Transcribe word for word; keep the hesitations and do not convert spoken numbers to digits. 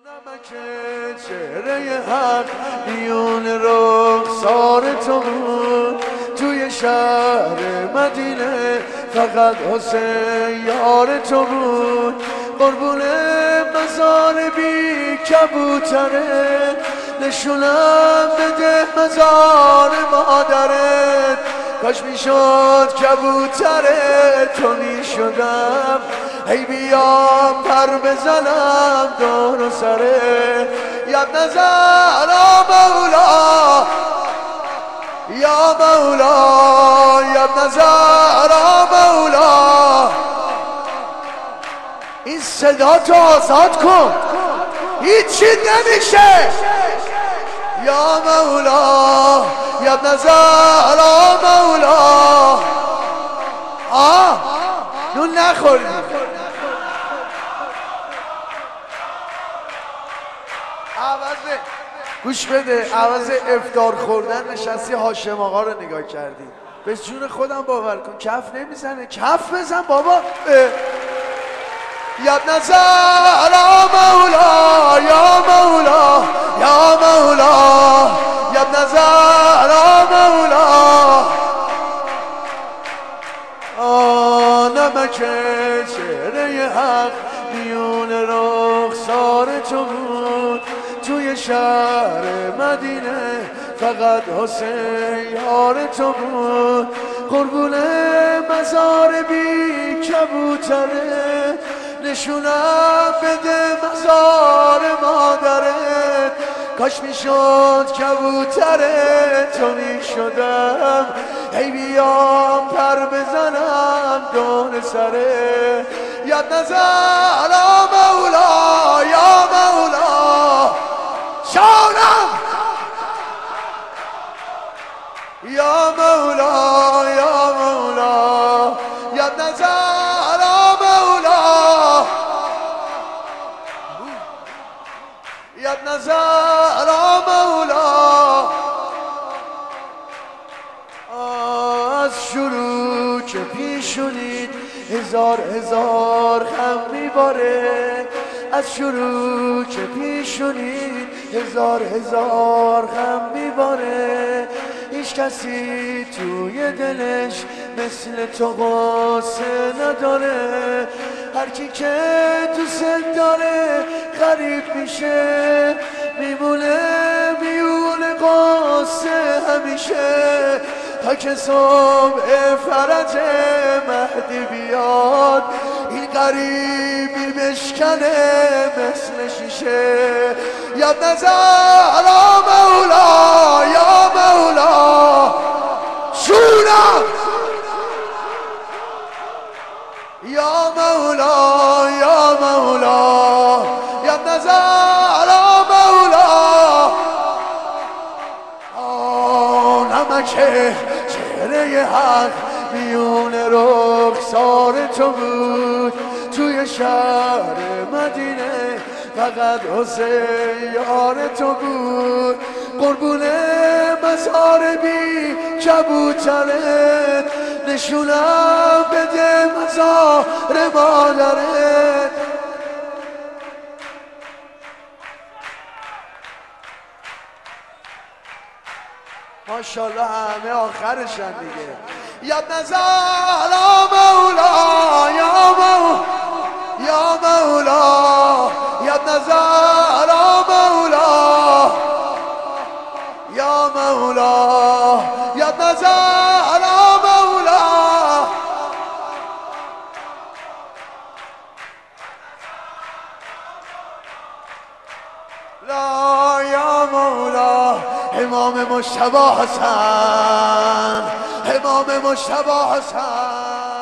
نمک چهره حق میون رخسار تو بود، توی شهر مدینه فقط حسین یار تو بود. قربون مزار بی کبوتره نشونم بده مزار مادرت، کاش میشد کبوتره تو میشدم، ای بیام پر بزنم دور و سره. یا نظر مولا یا مولا یا نظر مولا، این صدا تو آزاد کن هیچی نمیشه. یا مولا یا نظر مولا. آه نون نخوردی عوض گوش بده، عوض افطار خوردن نشستی هاشم آقا رو نگاه کردی. به جون خودم باور کن کف نمیزنه، کف بزن بابا. یا نظر مولا یا مولا یا مولا یا نظر مولا. آه نمک چهره حق میون رخسار تو بود، توی شهر مدینه فقط حسین یار تو بود. قربون مزار بی کبوتره نشونم بده مزار مادرت، کاش میشد کبوتره تو میشدم، ای بیام پر بزنم دور سره. یا نظر مولا یا مولا شانم یا مولا یا مولا یا نظر مولا یا نظر مولا. از شروع که پیشونید هزار هزار خم میباره، از شروع که پیشونید هزار هزار خم میباره، هیچ کسی توی دلش مثل تو قصه نداره، هر کی که دوست داره غریب میشه، میمونه میونه قصه همیشه، تا که صبح فرج مهدی بیاد این غریبی بشکنه مثل شیشه. یا نظر مولا یا مولا شونم یا مولا یا مولا یا نظر مولا. آه نمک چهره حق میون رخسار تو بود، توی شهر مدینه فقط حسین یار تو بود. قربون مزار بی کبوترت نشونم بده مزار مادرت. ماشاءالله همه آخرشن دیگه. یا نظر مولا یا مولا یا مولا یا نظر مولا یا مولا یا نظر مولا. لا یا مولا امام مجتبی حسن، امام مجتبی حسن.